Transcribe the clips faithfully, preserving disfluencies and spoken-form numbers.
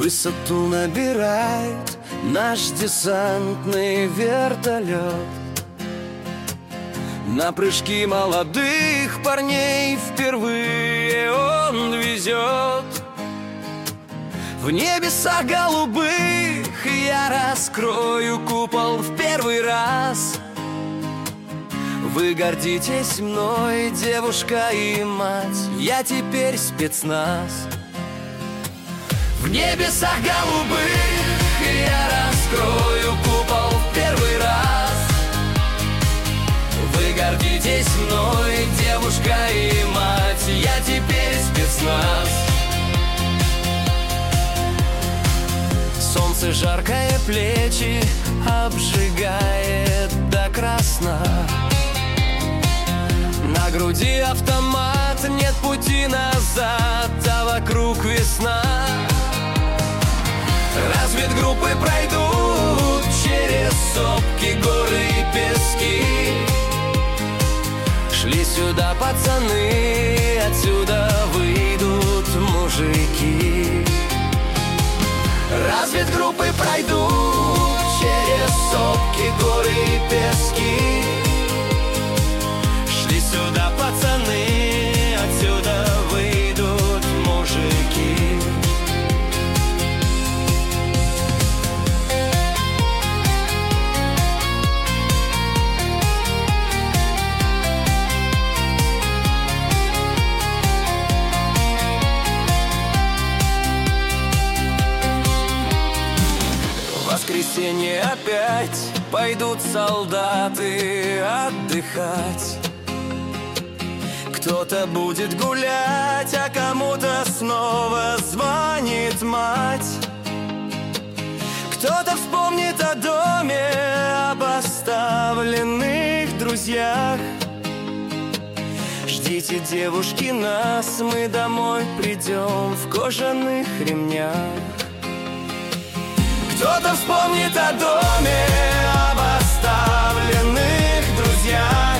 Высоту набирает наш десантный вертолет. На прыжки молодых парней впервые он везет. В небесах голубых я раскрою купол в первый раз. Вы гордитесь мной, девушка и мать, я теперь спецназ. В небесах голубых я раскрою купол в первый раз. Вы гордитесь мной, девушка и мать, я теперь спецназ. Солнце жаркое плечи обжигает до красна. На груди автомат, нет пути назад, а вокруг весна. Разведгруппы пройдут через сопки, горы и пески. Шли сюда пацаны, отсюда выйдут мужики. Разведгруппы пройдут через сопки, горы и пески. Шли сюда пацаны, отсюда выйдут мужики. В воскресенье опять пойдут солдаты отдыхать. Кто-то будет гулять, а кому-то снова звонит мать. Кто-то вспомнит о доме, об оставленных друзьях. Ждите, девушки, нас, мы домой придем в кожаных ремнях. Кто-то вспомнит о доме, об оставленных друзьях.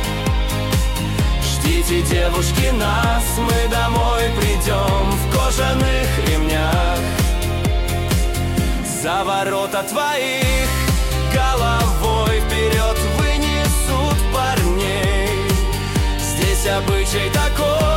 Ждите, девушки, нас, мы домой придем в кожаных ремнях. За ворота твоих головой вперед вынесут парней. Здесь обычай такой.